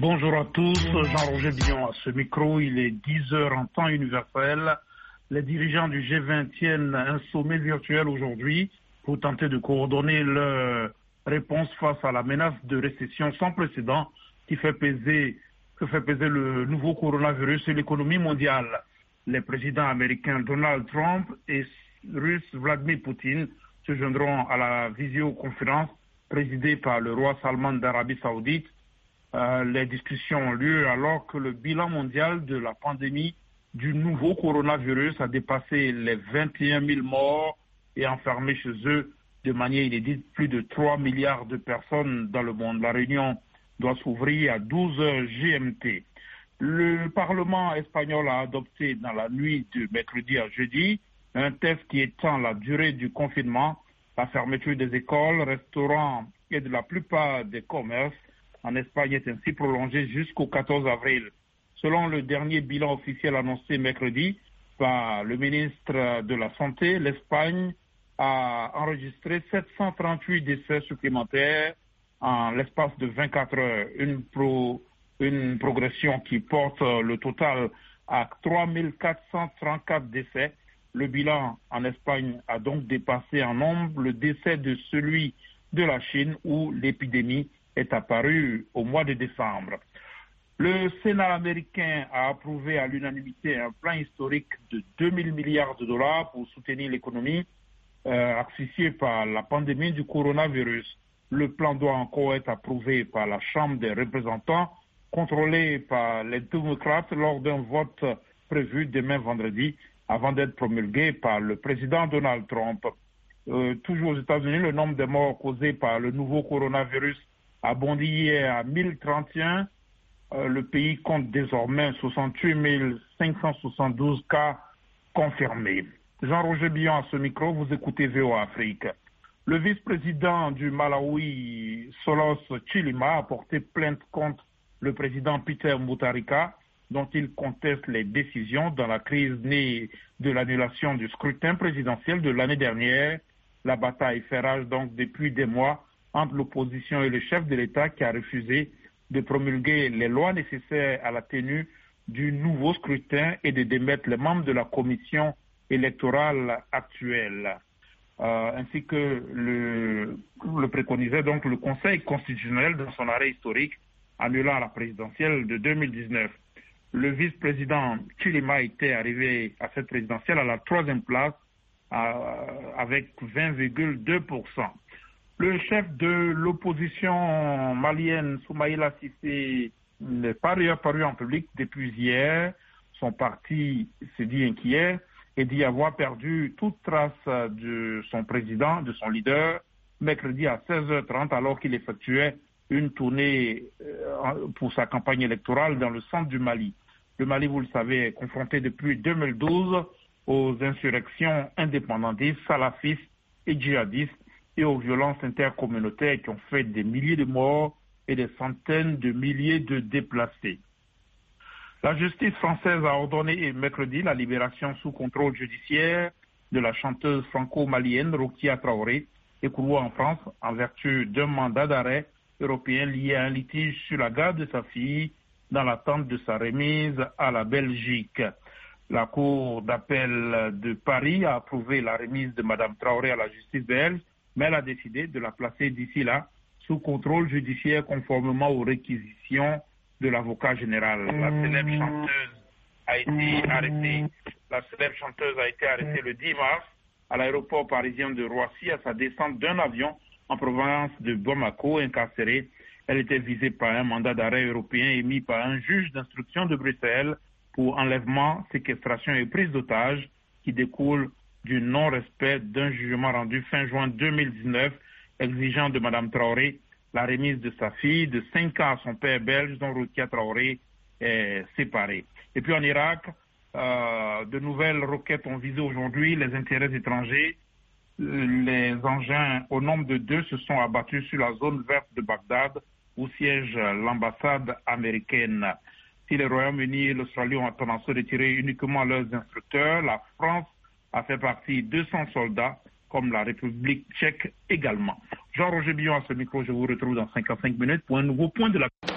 Bonjour à tous, Jean-Roger Billon à ce micro. Il est 10 heures en temps universel. Les dirigeants du G20 tiennent un sommet virtuel aujourd'hui pour tenter de coordonner leur réponse face à la menace de récession sans précédent que fait peser le nouveau coronavirus sur l'économie mondiale. Les présidents américains Donald Trump et russe Vladimir Poutine se joindront à la visioconférence présidée par le roi Salman d'Arabie Saoudite. Les discussions ont lieu alors que le bilan mondial de la pandémie du nouveau coronavirus a dépassé les 21 000 morts et enfermé chez eux de manière inédite plus de 3 milliards de personnes dans le monde. La réunion doit s'ouvrir à 12 heures GMT. Le Parlement espagnol a adopté dans la nuit de mercredi à jeudi un texte qui étend la durée du confinement, la fermeture des écoles, restaurants et de la plupart des commerces en Espagne est ainsi prolongée jusqu'au 14 avril. Selon le dernier bilan officiel annoncé mercredi par le ministre de la Santé, l'Espagne a enregistré 738 décès supplémentaires en l'espace de 24 heures, une progression qui porte le total à 3 434 décès. Le bilan en Espagne a donc dépassé en nombre le décès de celui de la Chine où l'épidémie est apparue au mois de décembre. Le Sénat américain a approuvé à l'unanimité un plan historique de 2 000 milliards de dollars pour soutenir l'économie asphyxiée par la pandémie du coronavirus. Le plan doit encore être approuvé par la Chambre des représentants, contrôlé par les démocrates lors d'un vote prévu demain vendredi, avant d'être promulgué par le président Donald Trump. Toujours aux États-Unis, le nombre de morts causés par le nouveau coronavirus a bondi hier à 1031. Le pays compte désormais 68 572 cas confirmés. Jean-Roger Billon à ce micro, vous écoutez VOA Afrique. Le vice-président du Malawi, Solos Chilima, a porté plainte contre le président Peter Mutharika, dont il conteste les décisions dans la crise née de l'annulation du scrutin présidentiel de l'année dernière. La bataille fait rage donc depuis des mois entre l'opposition et le chef de l'État qui a refusé de promulguer les lois nécessaires à la tenue du nouveau scrutin et de démettre les membres de la commission électorale actuelle. Ainsi que le préconisait donc le Conseil constitutionnel dans son arrêt historique annulant la présidentielle de 2019. Le vice-président Chilima était arrivé à cette présidentielle à la 3e place avec 20,2%. Le chef de l'opposition malienne, Soumaïla Cissé, n'est pas paru en public depuis hier. Son parti s'est dit inquiet et dit avoir perdu toute trace de son président, de son leader, mercredi à 16h30 alors qu'il effectuait une tournée pour sa campagne électorale dans le centre du Mali. Le Mali, vous le savez, est confronté depuis 2012 aux insurrections indépendantistes, salafistes et djihadistes et aux violences intercommunautaires qui ont fait des milliers de morts et des centaines de milliers de déplacés. La justice française a ordonné mercredi la libération sous contrôle judiciaire de la chanteuse franco-malienne Rokia Traoré, écoulée en France en vertu d'un mandat d'arrêt européen lié à un litige sur la garde de sa fille dans l'attente de sa remise à la Belgique. La Cour d'appel de Paris a approuvé la remise de Mme Traoré à la justice belge, mais elle a décidé de la placer d'ici là sous contrôle judiciaire conformément aux réquisitions de l'avocat général. La célèbre chanteuse a été arrêtée le 10 mars à l'aéroport parisien de Roissy à sa descente d'un avion en provenance de Bamako, incarcérée. Elle était visée par un mandat d'arrêt européen émis par un juge d'instruction de Bruxelles pour enlèvement, séquestration et prise d'otages qui découle du non-respect d'un jugement rendu fin juin 2019 exigeant de Mme Traoré la remise de sa fille de 5 ans à son père belge dont Rokia Traoré est séparée. Et puis en Irak, de nouvelles roquettes ont visé aujourd'hui les intérêts étrangers. Les engins au nombre de 2 se sont abattus sur la zone verte de Bagdad où siège l'ambassade américaine. Si le Royaume-Uni et l'Australie ont tendance à retirer uniquement leurs instructeurs, la France a fait partie de 200 soldats, comme la République tchèque également. Jean-Roger Billon à ce micro, je vous retrouve dans 55 minutes pour un nouveau point de la...